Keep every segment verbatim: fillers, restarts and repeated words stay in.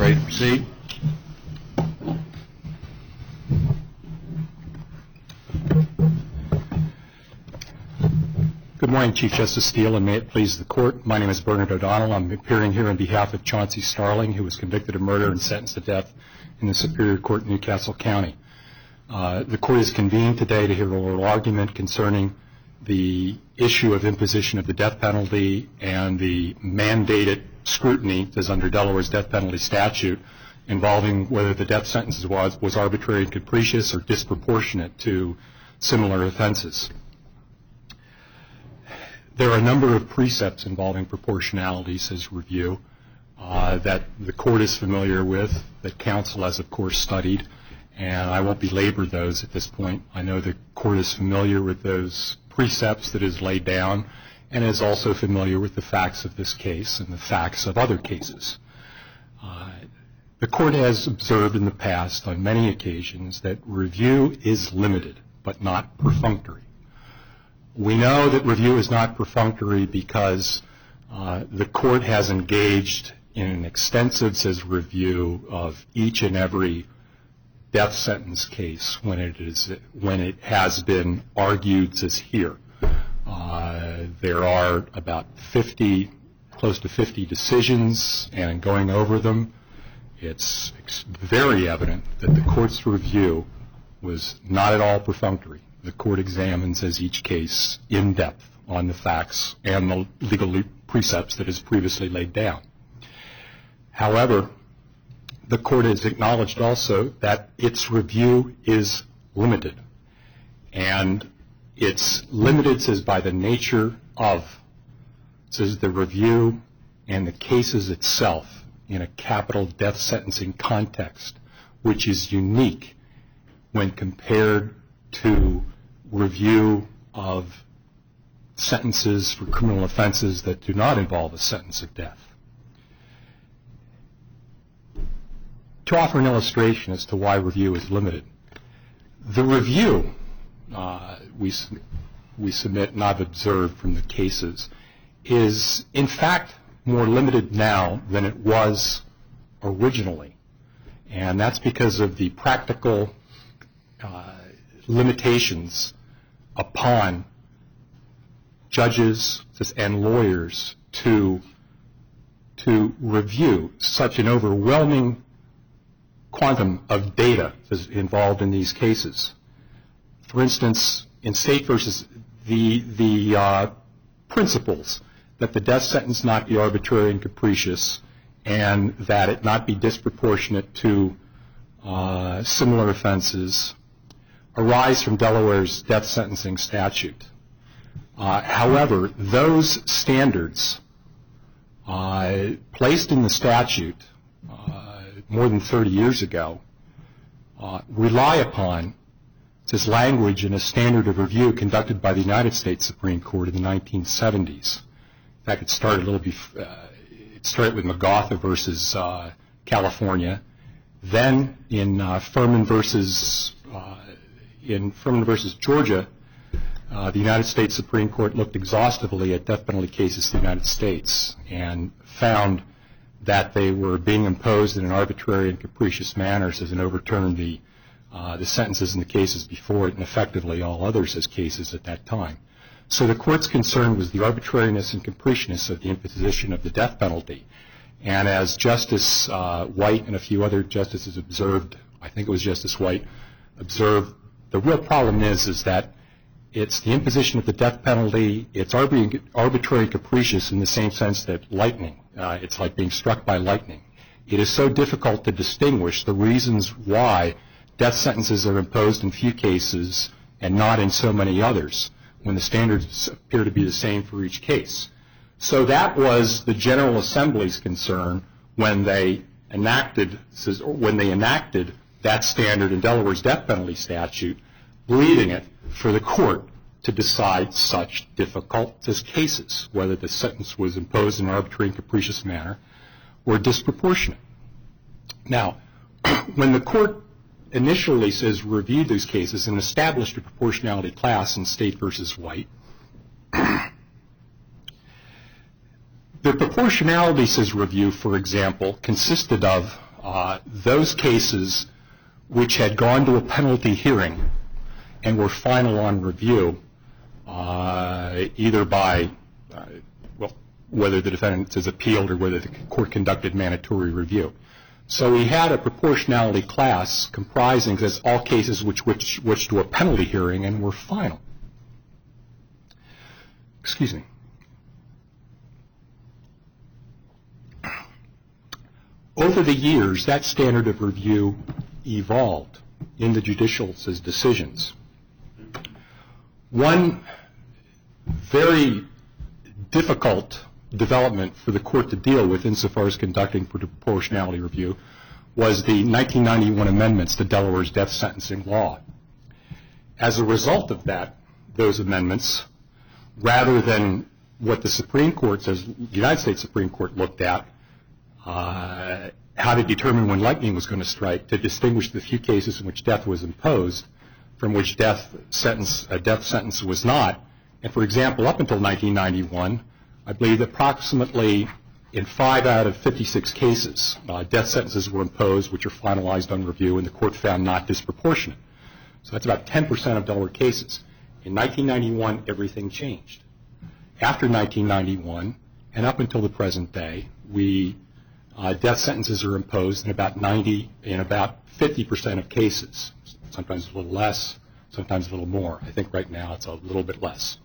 Ready to proceed? Good morning, Chief Justice Steele, and may it please the Court. My name is Bernard O'Donnell. I'm appearing here on behalf of Chauncey Starling, who was convicted of murder and sentenced to death in the Superior Court in Newcastle County. Uh, the Court is convened today to hear an oral argument concerning the issue of imposition of the death penalty and the mandated scrutiny as under Delaware's death penalty statute involving whether the death sentence was, was arbitrary and capricious or disproportionate to similar offenses. There are a number of precepts involving proportionality, says review, uh, that the Court is familiar with, that counsel has, of course, studied, and I won't belabor those at this point. I know the Court is familiar with those precepts that is laid down and is also familiar with the facts of this case and the facts of other cases. Uh, the Court has observed in the past on many occasions that review is limited but not perfunctory. We know that review is not perfunctory because uh, the Court has engaged in an extensive, says review, of each and every death sentence case when it is when it has been argued, says here. Uh, there are about fifty, close to fifty decisions, and in going over them, it's very evident that the Court's review was not at all perfunctory. The Court examines as each case in depth on the facts and the legal precepts that is previously laid down. However, the Court has acknowledged also that its review is limited. And it's limited, says, by the nature of, says, the review and the cases itself in a capital death sentencing context, which is unique when compared to review of sentences for criminal offenses that do not involve a sentence of death. To offer an illustration as to why review is limited, the review uh, we, we submit and I've observed from the cases is in fact more limited now than it was originally. And that's because of the practical uh, limitations upon judges and lawyers to, to review such an overwhelming quantum of data is involved in these cases. For instance, in State versus the, the uh, principles that the death sentence not be arbitrary and capricious and that it not be disproportionate to uh, similar offenses arise from Delaware's death sentencing statute. Uh, however, those standards uh, placed in the statute uh, more than thirty years ago uh, rely upon this language in a standard of review conducted by the United States Supreme Court in the nineteen seventies. In fact, it started a little before, uh, it started with McGautha versus uh, California. Then in uh, Furman versus uh, in Furman versus Georgia, uh, the United States Supreme Court looked exhaustively at death penalty cases in the United States and found that they were being imposed in an arbitrary and capricious manner, says, and overturned the uh, the sentences in the cases before it and effectively all others as cases at that time. So the Court's concern was the arbitrariness and capriciousness of the imposition of the death penalty. And as Justice uh, White and a few other justices observed, I think it was Justice White, observed, the real problem is, is that it's the imposition of the death penalty, it's arbitrary and capricious in the same sense that lightning, uh, it's like being struck by lightning. It is so difficult to distinguish the reasons why death sentences are imposed in few cases and not in so many others, when the standards appear to be the same for each case. So that was the General Assembly's concern when they enacted, when they enacted that standard in Delaware's death penalty statute, leaving it for the Court to decide such difficult cases, whether the sentence was imposed in an arbitrary and capricious manner or disproportionate. Now, when the Court initially says reviewed these cases and established a proportionality class in State versus White, the proportionality, says review, for example, consisted of uh, those cases which had gone to a penalty hearing and were final on review, uh, either by, uh, well, whether the defendant has appealed or whether the court conducted mandatory review. So we had a proportionality class comprising as all cases which which which to a penalty hearing and were final. Excuse me. Over the years, that standard of review evolved in the judicial's decisions. One very difficult development for the court to deal with insofar as conducting proportionality review was the nineteen ninety-one amendments to Delaware's death sentencing law. As a result of that, those amendments, rather than what the Supreme Court says, the United States Supreme Court looked at, uh, how to determine when lightning was going to strike to distinguish the few cases in which death was imposed from which death sentence, a death sentence was not. And for example, up until nineteen ninety-one, I believe approximately in five out of fifty-six cases, uh, death sentences were imposed which are finalized on review and the court found not disproportionate. So that's about ten percent of Delaware cases. In nineteen ninety-one, everything changed. After nineteen ninety-one and up until the present day, we uh, death sentences are imposed in about ninety, in about fifty percent of cases. Sometimes a little less, sometimes a little more. I think right now it's a little bit less.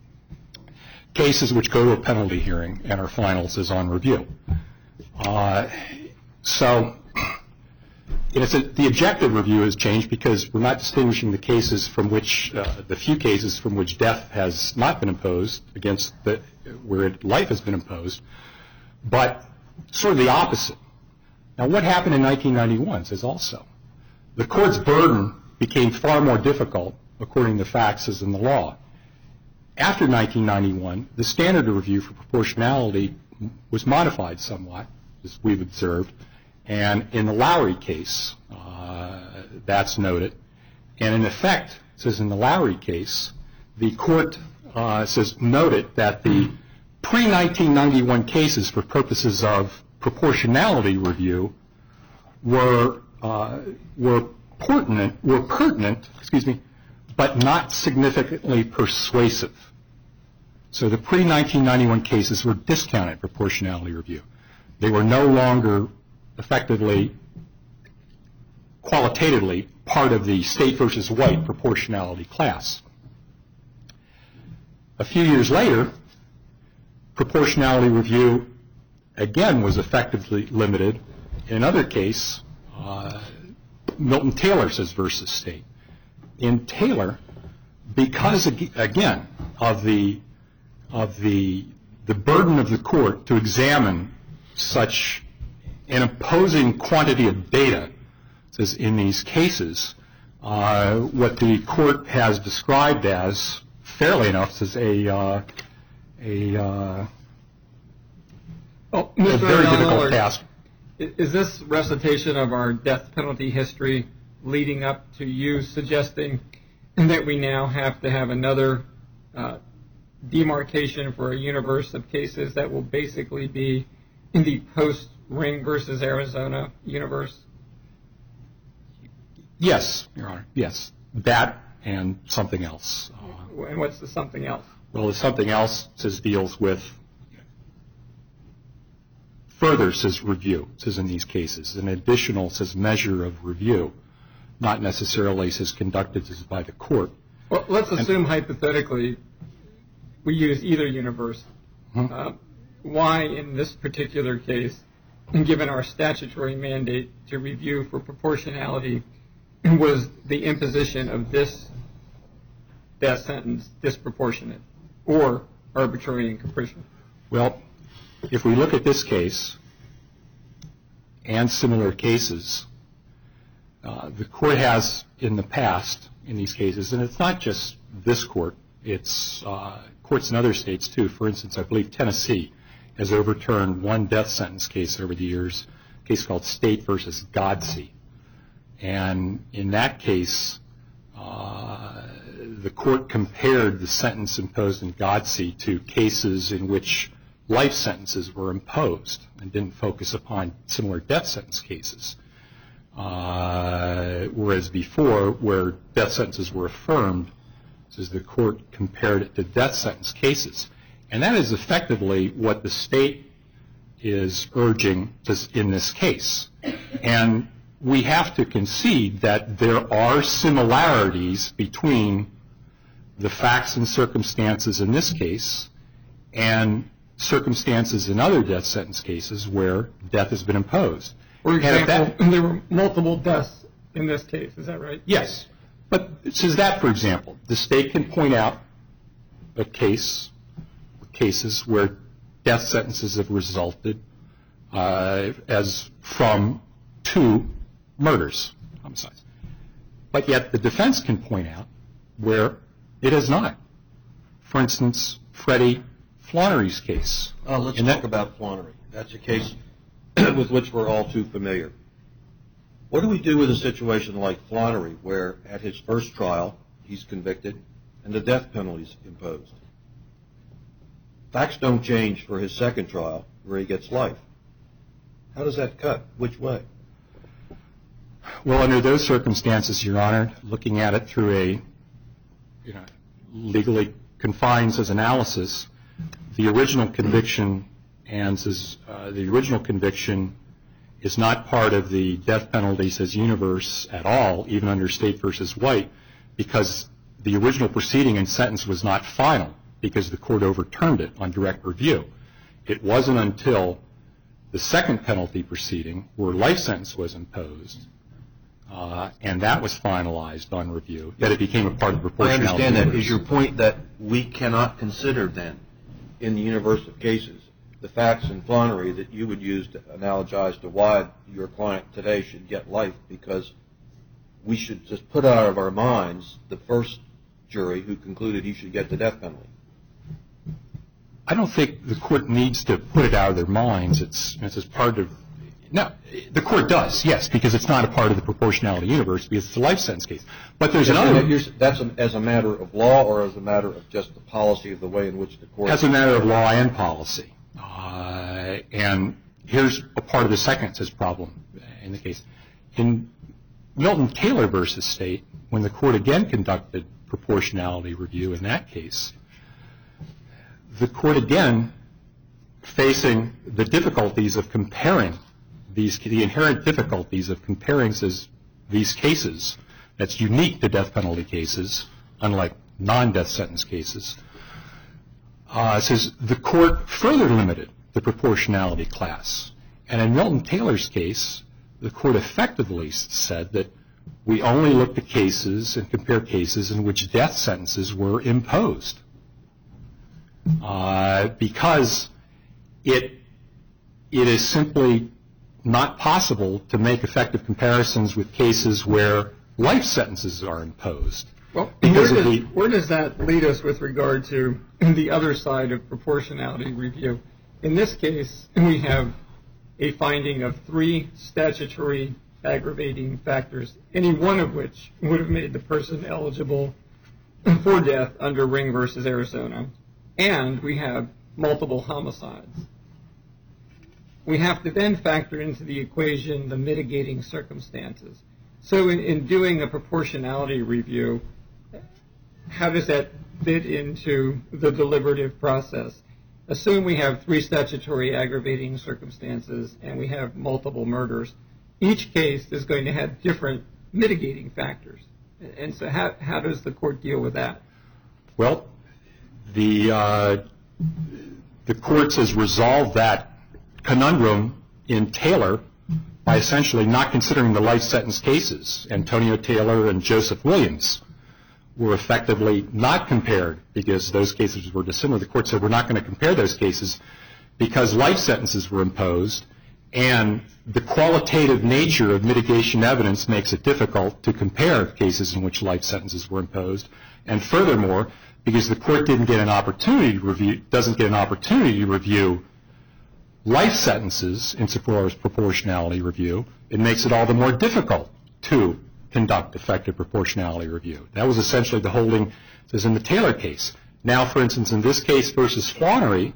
Cases which go to a penalty hearing and are finals is on review. Uh, so it's a, the objective review has changed because we're not distinguishing the cases from which, uh, the few cases from which death has not been imposed against the, where it, life has been imposed, but sort of the opposite. Now what happened in nineteen ninety-one says also, the court's burden became far more difficult according to the facts as in the law. After nineteen ninety-one, the standard of review for proportionality was modified somewhat, as we've observed, and in the Lowry case, uh, that's noted. And in effect, it says in the Lowry case, the court uh, says noted that the pre nineteen ninety-one cases for purposes of proportionality review were uh, were pertinent, were pertinent, excuse me, but not significantly persuasive. So the pre nineteen ninety-one cases were discounted proportionality review. They were no longer effectively, qualitatively, part of the state versus white proportionality class. A few years later, proportionality review again was effectively limited. In another case, uh, Milton Taylor says versus state. In Taylor, because again of the of the the burden of the court to examine such an imposing quantity of data, says in these cases, uh, what the court has described as, fairly enough, as a uh, a, uh, oh, a very difficult task. Is this recitation of our death penalty history leading up to you suggesting that we now have to have another uh, demarcation for a universe of cases that will basically be in the post-Ring versus Arizona universe? Yes, Your Honor. Yes, that and something else. Uh, and what's the something else? Well, the something else says deals with further says review, says in these cases. An additional says measure of review, not necessarily says conducted says by the court. Well, let's assume and, hypothetically we use either universe. Hmm? Uh, why in this particular case, and given our statutory mandate to review for proportionality, was the imposition of this death sentence disproportionate or arbitrary and capricious? Well, if we look at this case and similar cases, uh, the court has in the past in these cases, and it's not just this court, it's uh, courts in other states too. For instance, I believe Tennessee has overturned one death sentence case over the years, a case called State versus Godsey. And in that case, uh, the court compared the sentence imposed in Godsey to cases in which life sentences were imposed and didn't focus upon similar death sentence cases. Uh, whereas before, where death sentences were affirmed, as the court compared it to death sentence cases. And that is effectively what the state is urging in this case. And we have to concede that there are similarities between the facts and circumstances in this case and circumstances in other death sentence cases where death has been imposed. For example, that, there were multiple deaths in this case, is that right? Yes. But it says that, for example, the state can point out a case, cases where death sentences have resulted uh, as from two murders, homicides. But yet the defense can point out where it has not. For instance, Freddie Flonnery's case. Uh, let's talk about Flonnery. That's a case with which we're all too familiar. What do we do with a situation like Flonnery, where at his first trial he's convicted and the death penalty is imposed? Facts don't change for his second trial, where he gets life. How does that cut? Which way? Well, under those circumstances, Your Honor, looking at it through a you know, legally confined as analysis, the original conviction and says uh, the original conviction is not part of the death penalties as universe at all, even under State versus White, because the original proceeding and sentence was not final because the court overturned it on direct review. It wasn't until the second penalty proceeding where life sentence was imposed, uh, and that was finalized on review, that it became a part of proportionality. I understand that. Is your point that we cannot consider then, in the universe of cases, the facts in Flonnery that you would use to analogize to why your client today should get life, because we should just put out of our minds the first jury who concluded he should get the death penalty? I don't think the court needs to put it out of their minds. It's, it's as part of – no, the court does, yes, because it's not a part of the proportionality universe because it's a life sentence case. But there's another – That's a, as a matter of law or as a matter of just the policy of the way in which the court – As a matter of law and policy. Uh, and here's a part of the second problem in the case. In Milton Taylor versus State, when the court again conducted proportionality review in that case, the court again, facing the difficulties of comparing these, the inherent difficulties of comparing says, these cases that's unique to death penalty cases, unlike non-death sentence cases, uh, says the court further limited the proportionality class. And in Milton Taylor's case, the court effectively said that we only looked at cases and compared cases in which death sentences were imposed. Uh, because it it is simply not possible to make effective comparisons with cases where life sentences are imposed. Well, where does, the, where does that lead us with regard to the other side of proportionality review? In this case, we have a finding of three statutory aggravating factors, any one of which would have made the person eligible for death under Ring versus Arizona. And we have multiple homicides. We have to then factor into the equation the mitigating circumstances. So in, in doing a proportionality review, how does that fit into the deliberative process? Assume we have three statutory aggravating circumstances and we have multiple murders. Each case is going to have different mitigating factors. And so how, how does the court deal with that? Well, The, uh, the courts has resolved that conundrum in Taylor by essentially not considering the life sentence cases. Antonio Taylor and Joseph Williams were effectively not compared because those cases were dissimilar. The court said we're not going to compare those cases because life sentences were imposed, and the qualitative nature of mitigation evidence makes it difficult to compare cases in which life sentences were imposed. And furthermore, because the court didn't get an opportunity to review, doesn't get an opportunity to review life sentences insofar as proportionality review, it makes it all the more difficult to conduct effective proportionality review. That was essentially the holding as in the Taylor case. Now, for instance, in this case versus Flonnery,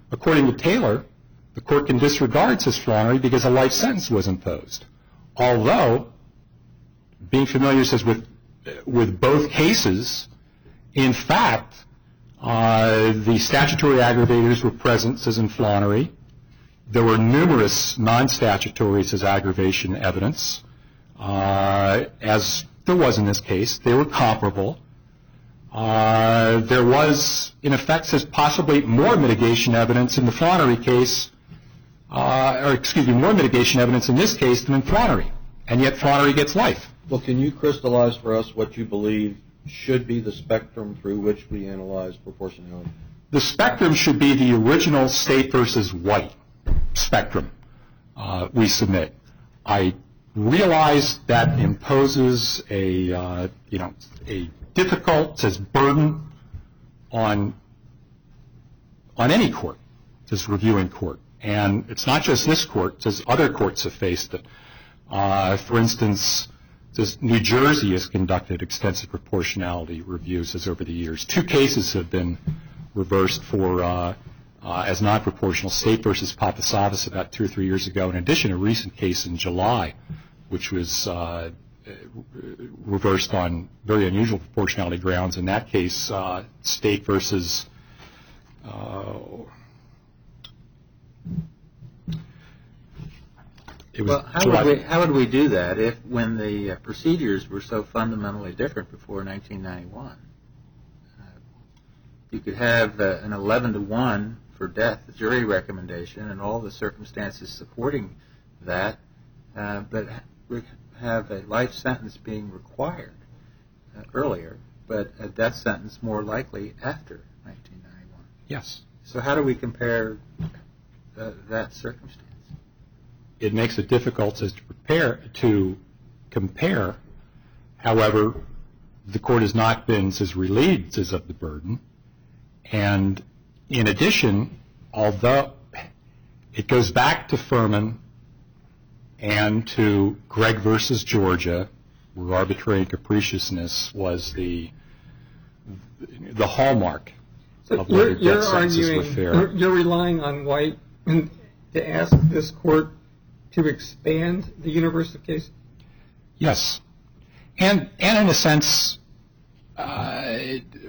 according to Taylor, the court can disregard says Flannery because a life sentence was imposed. Although, being familiar says with with both cases, in fact, uh, the statutory aggravators were present, says in Flannery. There were numerous non-statutory, says aggravation evidence, uh, as there was in this case. They were comparable. Uh, there was, in effect, says possibly more mitigation evidence in the Flannery case, uh, or excuse me, more mitigation evidence in this case than in Flannery, and yet Flannery gets life. Well, can you crystallize for us what you believe should be the spectrum through which we analyze proportionality? The spectrum should be the original State versus White spectrum uh, we submit. I realize that imposes a, uh, you know, a difficult, says burden on on any court, this reviewing court. And it's not just this court, says other courts have faced it. Uh, for instance, says New Jersey has conducted extensive proportionality reviews as over the years. Two cases have been reversed for uh, uh, as non-proportional, State versus Papasavas about two or three years ago. In addition, a recent case in July, which was uh, reversed on very unusual proportionality grounds. In that case, uh, State versus uh, it was well, how July. would, we, how would we do that if, when the uh, procedures were so fundamentally different before nineteen ninety-one? Uh, you could have uh, an eleven to one for death jury recommendation and all the circumstances supporting that, uh, but have a life sentence being required uh, earlier, but a death sentence more likely after nineteen ninety-one. Yes. So how do we compare uh, that circumstance? It makes it difficult as to prepare to compare. However, the court has not been as relieved as of the burden, and in addition, although it goes back to Furman and to Gregg versus Georgia, where arbitrary and capriciousness was the the hallmark So of you're, whether you're death sentences were arguing, fair. you're, you're relying on White to ask this court to expand the universe of cases? Yes. And, and in a sense, uh,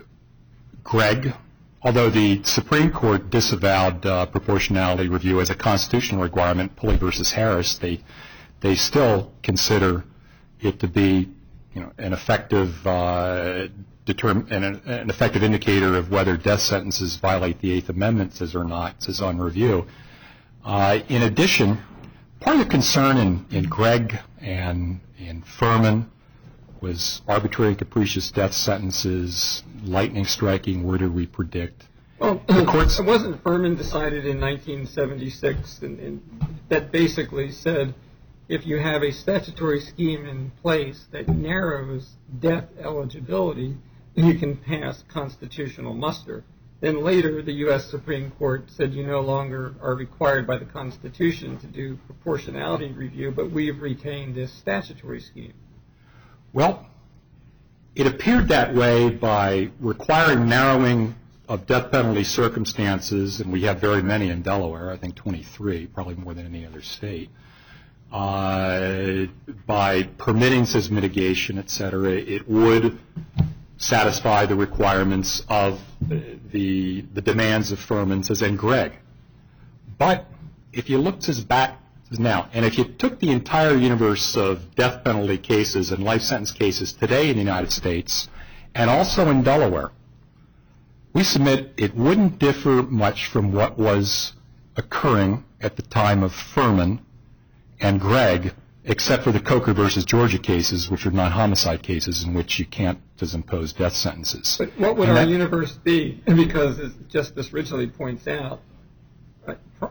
Gregg, although the Supreme Court disavowed uh, proportionality review as a constitutional requirement, Pulley versus Harris, they they still consider it to be, you know, an effective uh, determ- an, an effective indicator of whether death sentences violate the Eighth Amendment as or not, as on review. Uh, in addition, part of the concern in, in Gregg and in Furman was arbitrary and capricious death sentences, lightning striking, where do we predict? Well, the courts, it wasn't Furman decided in nineteen seventy-six and, and that basically said if you have a statutory scheme in place that narrows death eligibility, you can pass constitutional muster. Then later, the U S Supreme Court said you no longer are required by the Constitution to do proportionality review, but we've retained this statutory scheme. Well, it appeared that way by requiring narrowing of death penalty circumstances, and we have very many in Delaware, I think twenty-three, probably more than any other state, uh, by permitting says mitigation, et cetera. It would satisfy the requirements of the the demands of Furman says and Gregg. But if you look says back now, and if you took the entire universe of death penalty cases and life sentence cases today in the United States and also in Delaware, we submit it wouldn't differ much from what was occurring at the time of Furman and Gregg, except for the Coker versus Georgia cases, which are non-homicide cases in which you can't just impose death sentences. But what would and our that, universe be? Because, as Justice Ridgely points out, uh, pro-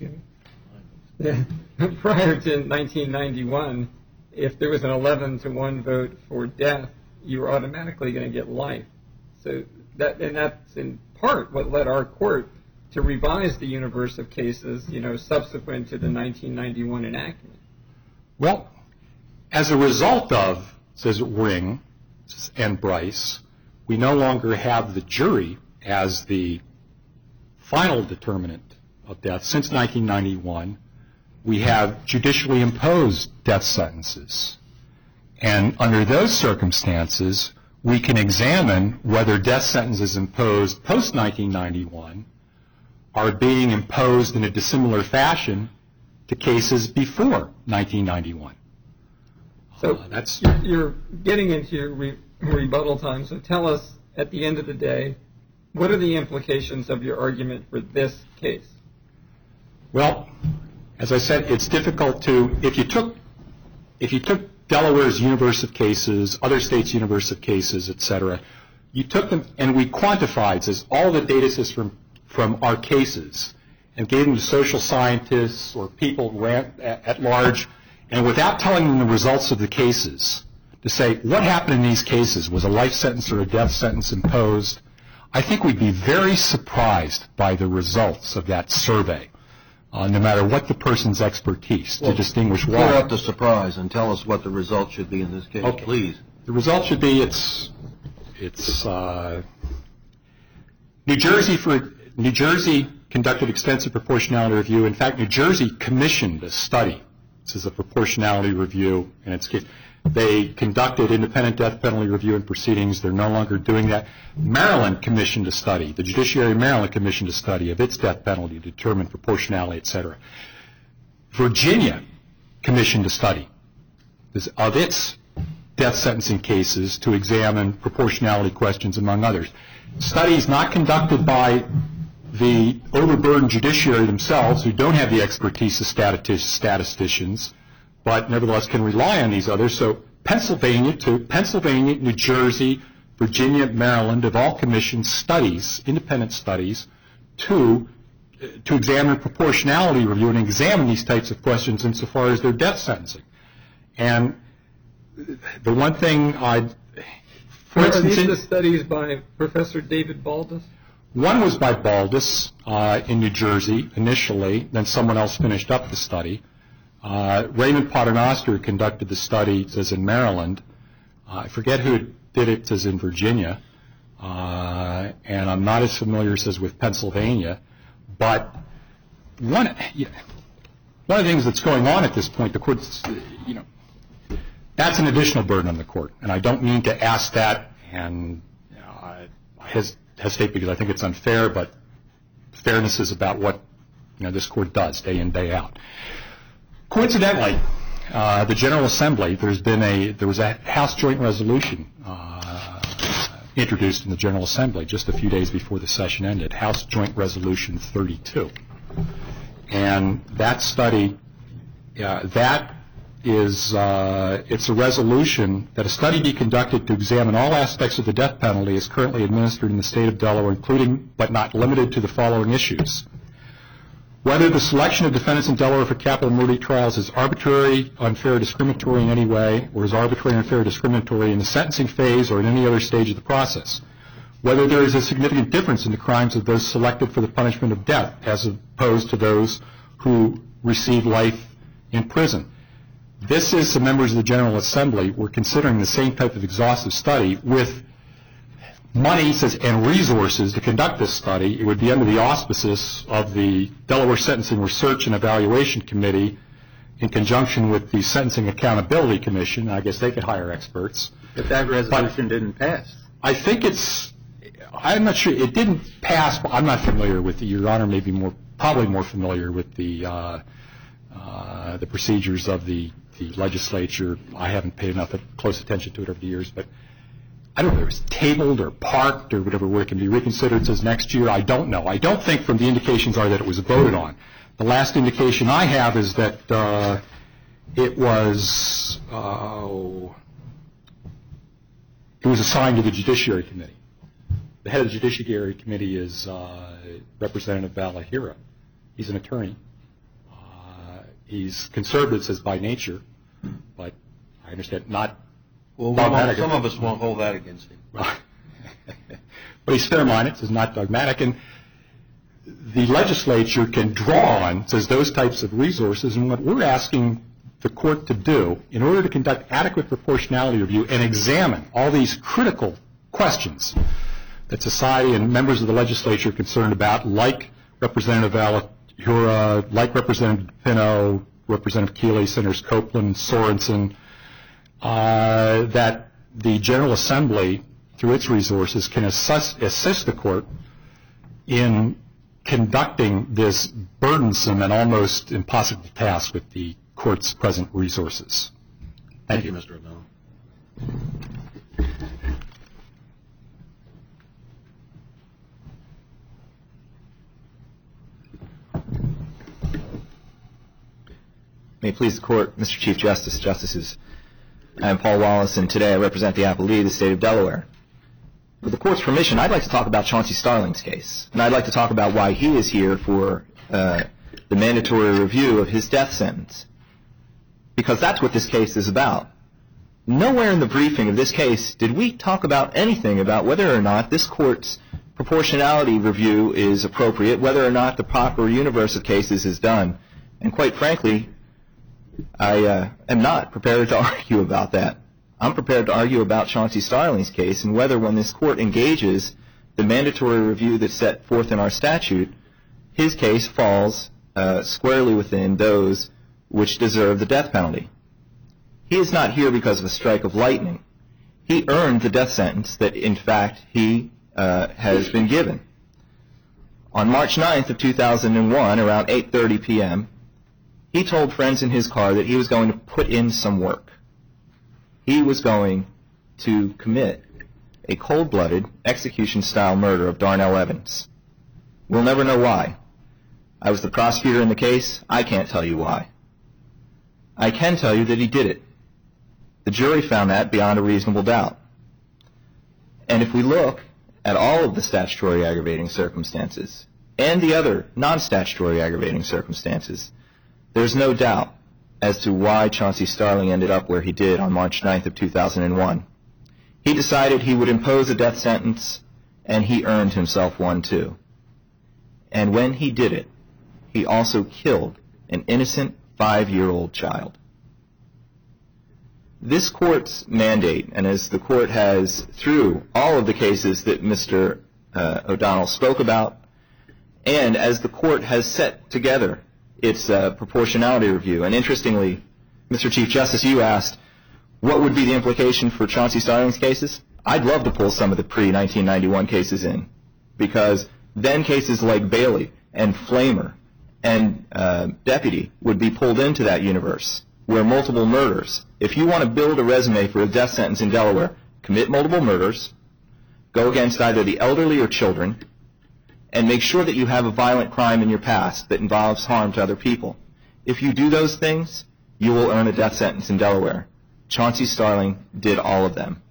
yeah, prior to nineteen ninety-one, if there was an eleven to one vote for death, you were automatically going to get life. So that, and that's in part what led our court to revise the universe of cases, you know, subsequent to the nineteen ninety-one enactment. Well, as a result of, says Ring and Bryce, we no longer have the jury as the final determinant of death since nineteen ninety-one, we have judicially imposed death sentences. And under those circumstances, we can examine whether death sentences imposed post nineteen ninety-one are being imposed in a dissimilar fashion to cases before nineteen ninety-one. So uh, that's you're, you're getting into your re- rebuttal time, so tell us at the end of the day, what are the implications of your argument for this case? Well, as I said, it's difficult to, if you took, if you took Delaware's universe of cases, other states' universe of cases, et cetera, you took them and we quantified as all the data sets from, from our cases and gave them to social scientists or people ran, at, at large, and without telling them the results of the cases, to say what happened in these cases, was a life sentence or a death sentence imposed, I think we'd be very surprised by the results of that survey, uh, no matter what the person's expertise, well, to distinguish why. Clear up the surprise and tell us what the result should be in this case, okay. Please. The result should be it's it's uh, New Jersey for New Jersey conducted extensive proportionality review. In fact, New Jersey commissioned a study. This is a proportionality review, and it's they conducted independent death penalty review and proceedings. They're no longer doing that. Maryland commissioned a study. The Judiciary of Maryland commissioned a study of its death penalty to determine proportionality, et cetera. Virginia commissioned a study of its death sentencing cases to examine proportionality questions, among others. Studies not conducted by the overburdened judiciary themselves, who don't have the expertise of statisticians, but nevertheless can rely on these others. So Pennsylvania, to Pennsylvania, New Jersey, Virginia, Maryland have all commissioned studies, independent studies, to to examine proportionality review and examine these types of questions insofar as their death sentencing. And the one thing I, for Are instance, these the studies by Professor David Baldus? One was by Baldus uh, in New Jersey initially, then someone else finished up the study. Uh, Raymond Paternoster conducted the study, it says, in Maryland. Uh, I forget who did it, it says, in Virginia. Uh, and I'm not as familiar, it says, with Pennsylvania. But one, you know, one of the things that's going on at this point, the court's, you know, that's an additional burden on the court. And I don't mean to ask that and you know, I hesitate hesitate because I think it's unfair, but fairness is about what you know this court does day in, day out. Coincidentally, uh, the General Assembly, there's been a there was a House Joint Resolution uh, introduced in the General Assembly just a few days before the session ended, House Joint Resolution thirty-two, and that study uh, that is uh, it's a resolution that a study be conducted to examine all aspects of the death penalty as currently administered in the state of Delaware, including but not limited to the following issues. Whether the selection of defendants in Delaware for capital murder trials is arbitrary, unfair, discriminatory in any way, or is arbitrary, unfair, discriminatory in the sentencing phase or in any other stage of the process. Whether there is a significant difference in the crimes of those selected for the punishment of death as opposed to those who receive life in prison. This is, the members of the General Assembly were considering the same type of exhaustive study with money and resources to conduct this study. It would be under the auspices of the Delaware Sentencing Research and Evaluation Committee in conjunction with the Sentencing Accountability Commission. I guess they could hire experts. But that resolution but didn't pass. I think it's, I'm not sure, it didn't pass, but I'm not familiar with it. Your Honor may be more, probably more familiar with the, uh, uh, the procedures of the the legislature. I haven't paid enough close attention to it over the years, but I don't know if it was tabled or parked or whatever word it can be reconsidered. It says next year. I don't know. I don't think from the indications are that it was voted on. The last indication I have is that uh, it was uh, it was assigned to the Judiciary Committee. The head of the Judiciary Committee is uh, Representative Valahira. He's an attorney. Uh, he's conservative, says by nature, but I understand not. Well, some, some of us won't hold that against him. But he's fair-minded, says not dogmatic, and the legislature can draw on, says, those types of resources, and what we're asking the court to do in order to conduct adequate proportionality review and examine all these critical questions that society and members of the legislature are concerned about, like Representative Hura, like Representative Pino, Representative Keeley, Senators Copeland, Sorensen, uh, that the General Assembly, through its resources, can assist, assist the court in conducting this burdensome and almost impossible task with the court's present resources. Thank, Thank you. you, Mister O'Donnell. May it please the Court, Mister Chief Justice, Justices, I am Paul Wallace, and today I represent the appellee of the State of Delaware. With the Court's permission, I'd like to talk about Chauncey Starling's case, and I'd like to talk about why he is here for uh, the mandatory review of his death sentence, because that's what this case is about. Nowhere in the briefing of this case did we talk about anything about whether or not this Court's proportionality review is appropriate, whether or not the proper universe of cases is done, and quite frankly, I uh, am not prepared to argue about that. I'm prepared to argue about Chauncey Starling's case and whether when this court engages the mandatory review that's set forth in our statute, his case falls uh, squarely within those which deserve the death penalty. He is not here because of a strike of lightning. He earned the death sentence that, in fact, he uh, has been given. On March ninth of two thousand one, around eight thirty p.m., he told friends in his car that he was going to put in some work. He was going to commit a cold-blooded execution-style murder of Darnell Evans. We'll never know why. I was the prosecutor in the case. I can't tell you why. I can tell you that he did it. The jury found that beyond a reasonable doubt. And if we look at all of the statutory aggravating circumstances and the other non-statutory aggravating circumstances, there's no doubt as to why Chauncey Starling ended up where he did on March ninth of two thousand one. He decided he would impose a death sentence, and he earned himself one too. And when he did it, he also killed an innocent five-year-old child. This court's mandate, and as the court has through all of the cases that Mister Uh, O'Donnell spoke about, and as the court has set together its uh, proportionality review. And interestingly, Mister Chief Justice, you asked, what would be the implication for Chauncey Starling's cases? I'd love to pull some of the pre nineteen ninety-one cases in, because then cases like Bailey and Flamer and uh, Deputy would be pulled into that universe, where multiple murders. If you want to build a resume for a death sentence in Delaware, commit multiple murders, go against either the elderly or children, and make sure that you have a violent crime in your past that involves harm to other people. If you do those things, you will earn a death sentence in Delaware. Chauncey Starling did all of them.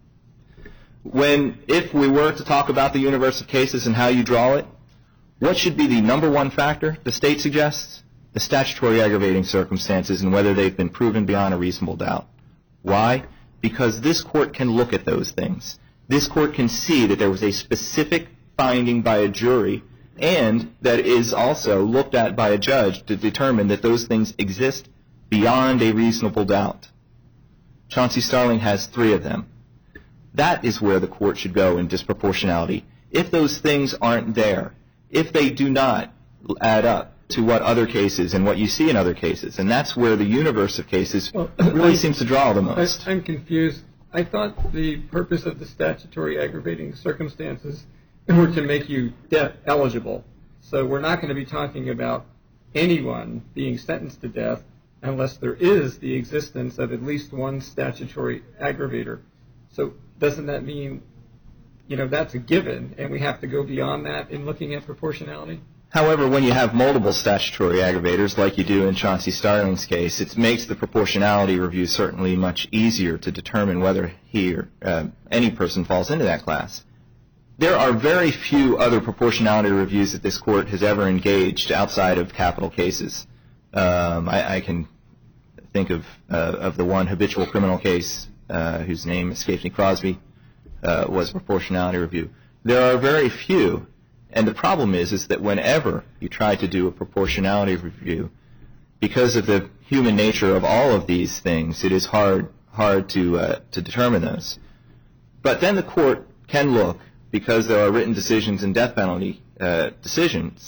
When, if we were to talk about the universe of cases and how you draw it, what should be the number one factor the state suggests? The statutory aggravating circumstances and whether they've been proven beyond a reasonable doubt. Why? Because this court can look at those things. This court can see that there was a specific finding by a jury, and that is also looked at by a judge to determine that those things exist beyond a reasonable doubt. Chauncey Starling has three of them. That is where the court should go in disproportionality. If those things aren't there, if they do not add up to what other cases and what you see in other cases, and that's where the universe of cases well, really I, seems to draw the most. I, I'm confused. I thought the purpose of the statutory aggravating circumstances were to make you death eligible. So we're not going to be talking about anyone being sentenced to death unless there is the existence of at least one statutory aggravator. So doesn't that mean, you know, that's a given, and we have to go beyond that in looking at proportionality? However, when you have multiple statutory aggravators, like you do in Chauncey Starling's case, it makes the proportionality review certainly much easier to determine whether he or uh, any person falls into that class. There are very few other proportionality reviews that this court has ever engaged outside of capital cases. Um, I, I can think of uh, of the one habitual criminal case uh, whose name escapes me, Crosby, uh, was a proportionality review. There are very few, and the problem is is that whenever you try to do a proportionality review, because of the human nature of all of these things, it is hard hard to uh, to determine those. But then the court can look, because there are written decisions and death penalty uh, decisions,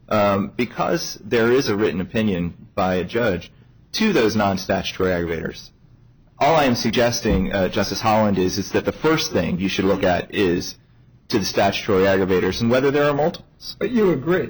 um, because there is a written opinion by a judge to those non-statutory aggravators. All I am suggesting, uh, Justice Holland, is, is that the first thing you should look at is to the statutory aggravators and whether there are multiples. But you agree.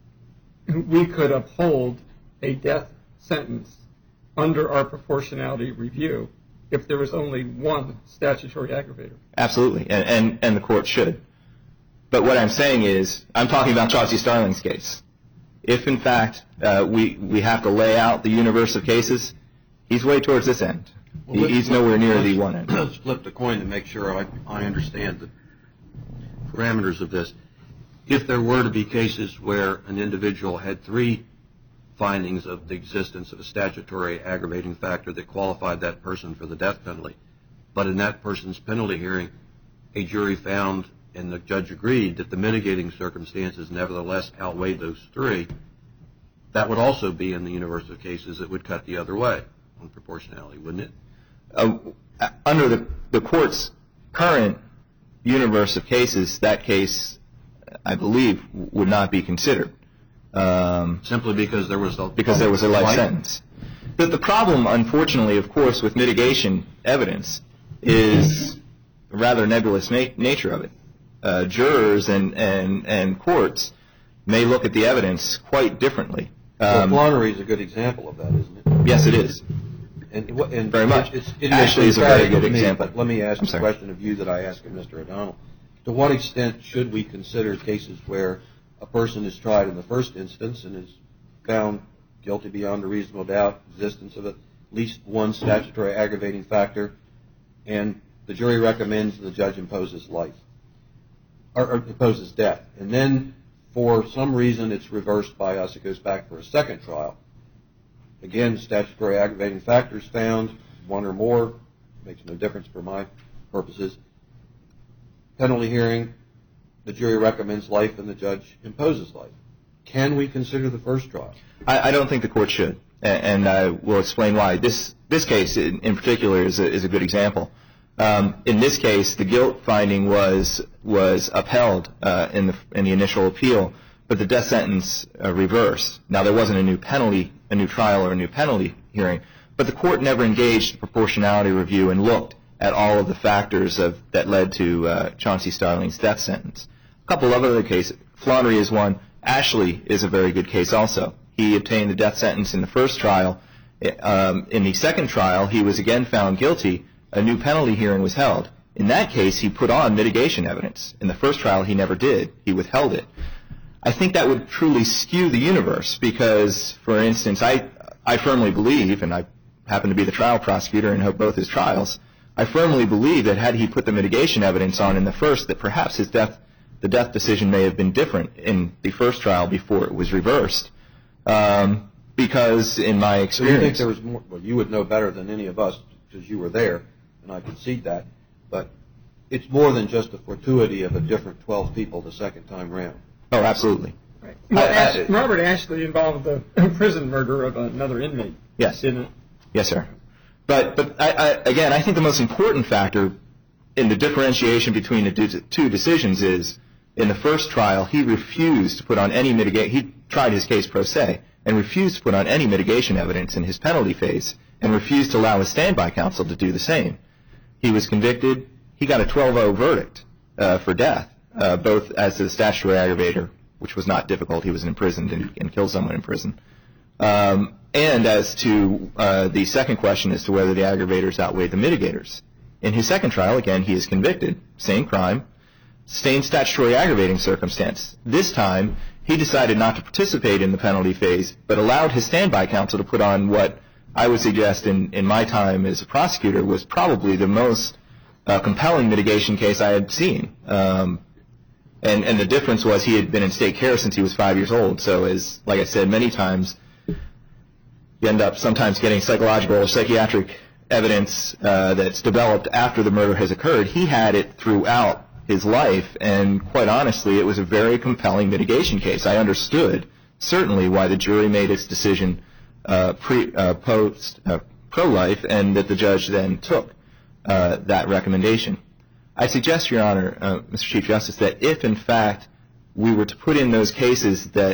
We could uphold a death sentence under our proportionality review if there was only one statutory aggravator. Absolutely, and, and, and the court should. But what I'm saying is, I'm talking about Chauncey Starling's case. If, in fact, uh, we, we have to lay out the universe of cases, he's way towards this end. Well, he, he's nowhere near the one end. Let's flip the coin to make sure I, I understand the parameters of this. If there were to be cases where an individual had three findings of the existence of a statutory aggravating factor that qualified that person for the death penalty, but in that person's penalty hearing, a jury found and the judge agreed that the mitigating circumstances nevertheless outweighed those three, that would also be in the universe of cases that would cut the other way on proportionality, wouldn't it? Uh, under the, the court's current universe of cases, that case, I believe, would not be considered. Um, Simply because there was a because there was a life sentence. But the problem, unfortunately, of course, with mitigation evidence is the rather nebulous na- nature of it. Uh, jurors and, and, and courts may look at the evidence quite differently. Well, Um, Flannery is a good example of that, isn't it? yes, it is. And, and Very much. It's, it's Ashley is a very good to me, example. But let me ask I'm the sorry. question of you that I asked of Mister O'Donnell. To what extent should we consider cases where a person is tried in the first instance and is found guilty beyond a reasonable doubt, existence of at least one statutory aggravating factor, and the jury recommends and the judge imposes life, or, or imposes death, and then for some reason it's reversed by us, it goes back for a second trial. Again, statutory aggravating factors found, one or more, makes no difference for my purposes. Penalty hearing, the jury recommends life and the judge imposes life. Can we consider the first trial? I, I don't think the court should, and, and I will explain why. This this case in, in particular is a, is a good example. Um, in this case, the guilt finding was was upheld uh, in the in the initial appeal, but the death sentence uh, reversed. Now there wasn't a new penalty, a new trial, or a new penalty hearing, but the court never engaged the proportionality review and looked at all of the factors of that led to uh, Chauncey Starling's death sentence. A couple of other cases. Flannery is one. Ashley is a very good case also. He obtained the death sentence in the first trial. Um, in the second trial, he was again found guilty. A new penalty hearing was held. In that case, he put on mitigation evidence. In the first trial, he never did. He withheld it. I think that would truly skew the universe because, for instance, I, I firmly believe, and I happen to be the trial prosecutor in both his trials, I firmly believe that had he put the mitigation evidence on in the first, that perhaps his death, the death decision may have been different in the first trial before it was reversed. Um, because in my experience... So you think there was more, well, you would know better than any of us because you were there, and I concede that, but it's more than just a fortuity of a different twelve people the second time round. Oh, absolutely. Right. Well, I- Ash, I- Robert Ashley involved the prison murder of another inmate. Yes. Didn't it? Yes, sir. But, but I, I, again, I think the most important factor in the differentiation between the du- two decisions is, in the first trial, he refused to put on any mitigation. He tried his case pro se and refused to put on any mitigation evidence in his penalty phase and refused to allow his standby counsel to do the same. He was convicted. He got a twelve oh verdict uh, for death, uh, both as to the statutory aggravator, which was not difficult. He was imprisoned and, and killed someone in prison. Um, and as to uh, the second question as to whether the aggravators outweighed the mitigators. In his second trial, again, he is convicted, same crime, same statutory aggravating circumstance. This time, he decided not to participate in the penalty phase, but allowed his standby counsel to put on what I would suggest in, in my time as a prosecutor was probably the most uh, compelling mitigation case I had seen. Um, and, and the difference was he had been in state care since he was five years old. So as, like I said, many times you end up sometimes getting psychological or psychiatric evidence uh, that's developed after the murder has occurred. He had it throughout his life, and quite honestly, it was a very compelling mitigation case. I understood certainly why the jury made its decision uh, pre, uh, post, uh, pro-life, and that the judge then took uh, that recommendation. I suggest, Your Honor, uh, Mister Chief Justice, that if in fact we were to put in those cases that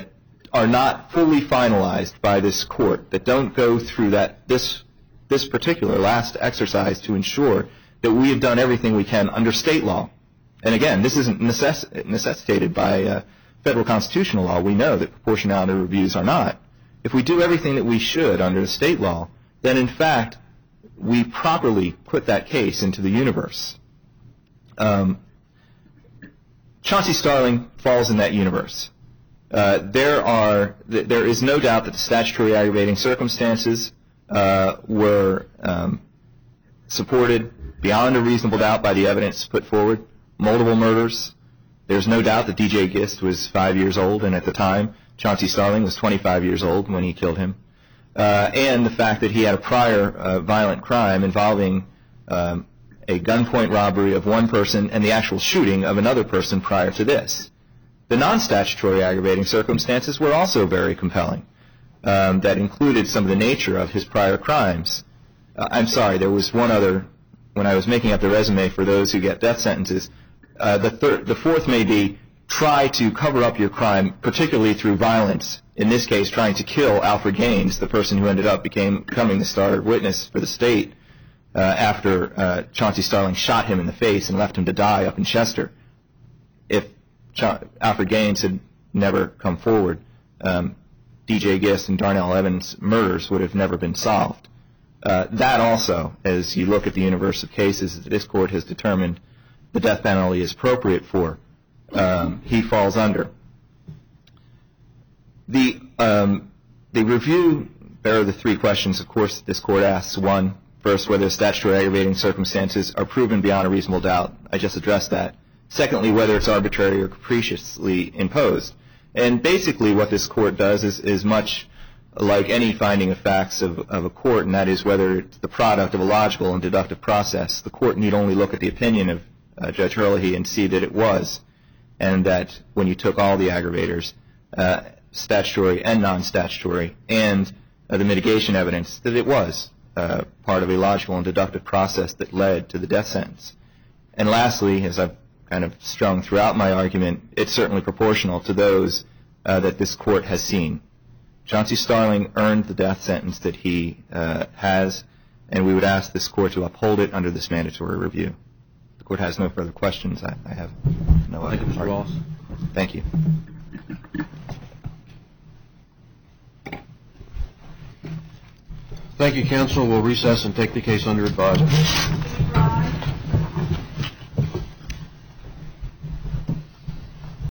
are not fully finalized by this court, that don't go through that this this particular last exercise to ensure that we have done everything we can under state law. And again, this isn't necess- necessitated by uh, federal constitutional law. We know that proportionality reviews are not. If we do everything that we should under the state law, then in fact we properly put that case into the universe. Um, Chauncey Starling falls in that universe. Uh, there are th- there is no doubt that the statutory aggravating circumstances uh, were um, supported beyond a reasonable doubt by the evidence put forward. Multiple murders. There's no doubt that D J Gist was five years old, and at the time Chauncey Starling was twenty-five years old when he killed him. Uh, and the fact that he had a prior uh, violent crime involving um, a gunpoint robbery of one person and the actual shooting of another person prior to this. The non-statutory aggravating circumstances were also very compelling. Um, that included some of the nature of his prior crimes. Uh, I'm sorry, there was one other, when I was making up the resume for those who get death sentences, uh, the, third, the fourth may be try to cover up your crime, particularly through violence. In this case, trying to kill Alfred Gaines, the person who ended up became, becoming the star witness for the state uh, after uh, Chauncey Starling shot him in the face and left him to die up in Chester. If Ch- Alfred Gaines had never come forward, um, D J Gist and Darnell Evans' murders would have never been solved. Uh, that also, as you look at the universe of cases that this court has determined the death penalty is appropriate for, um, he falls under. The um, the review, there are the three questions, of course, this court asks. One, first, whether statutory aggravating circumstances are proven beyond a reasonable doubt. I just addressed that. Secondly, whether it's arbitrary or capriciously imposed. And basically what this court does is, is much like any finding of facts of, of a court, and that is whether it's the product of a logical and deductive process. The court need only look at the opinion of uh, Judge Herlihy and see that it was, and that when you took all the aggravators, uh, statutory and non-statutory, and uh, the mitigation evidence, that it was uh, part of a logical and deductive process that led to the death sentence. And lastly, as I've kind of strung throughout my argument, it's certainly proportional to those uh, that this court has seen. Chauncey Starling earned the death sentence that he uh, has, and we would ask this court to uphold it under this mandatory review. The court has no further questions. I, I have no other. Thank you, Mister Ross. Thank you. Thank you, counsel. We'll recess and take the case under advisement.